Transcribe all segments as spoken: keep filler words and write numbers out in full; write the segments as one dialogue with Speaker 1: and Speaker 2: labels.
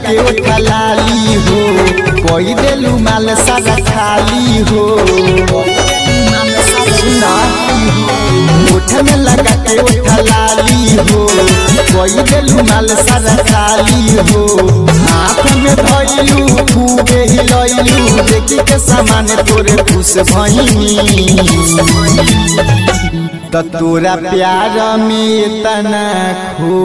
Speaker 1: के उठलाली हो कोई देलू माल सारा खाली हो उठ में लगा के उठलाली हो कोई देलू माल सारा खाली हो हाथ में धइलू खूबे हिलइलू देखी के सामान तोरे खुश भइनी त तोरा प्यार में इतना खो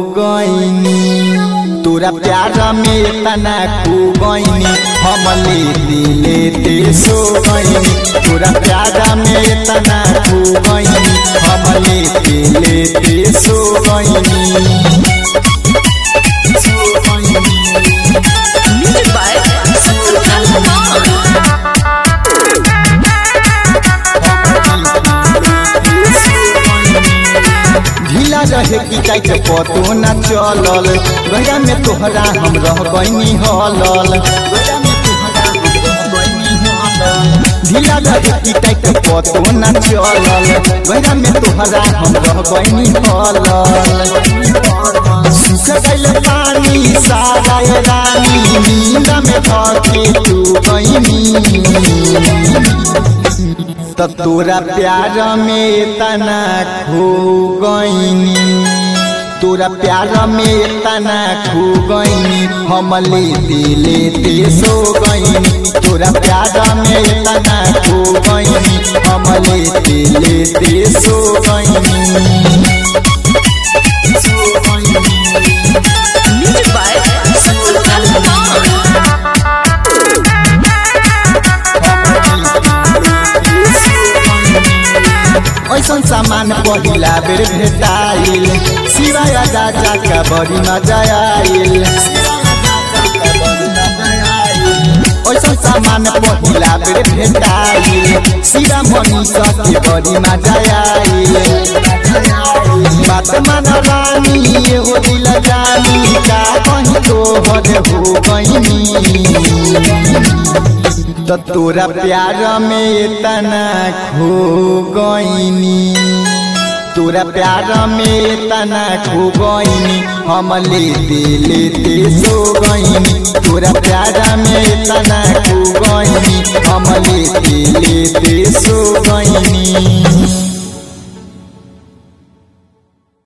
Speaker 1: गइनी तोरा प्यार में इतना खो गइनी हम लेते लेते सो गइनी तोरा प्यार में इतना खो गइनी हम लेते लेते सो गइनी ढीला रहे कि टाइट पतो न चलल गया में तोहरा हम रह गइनी हलल ढीला रहे कि टाइट पतो न चलल गया में तोहरा हम रह गइनी हलल सुख गइल पानी सारा रानी नींद में धके तू गइनी त तोरा प्यार में इतना खो गइनी तोरा प्यार में इतना खो गइनी हम लेते लेते सो गइनी तोरा प्यार में इतना खो गइनी हम लेते लेते सो गइनी ऐसन सामान पहिला बेर भेटाइल सिवाय राजा का बड़ी मजा आइल ऐसन सामान पहिला बेर भेटाइल सिरा मनी के बड़ी मजा आइल बात मान रानी हो दिल जानी का कहीं तोहर हो गइनी त तोरा प्यार में इतना खो गइनी तोरा प्यार में इतना खो गइनी हम लेते लेते सो गइनी तोरा प्यार में इतना खो गइनी हम लेते लेते सो गइनी।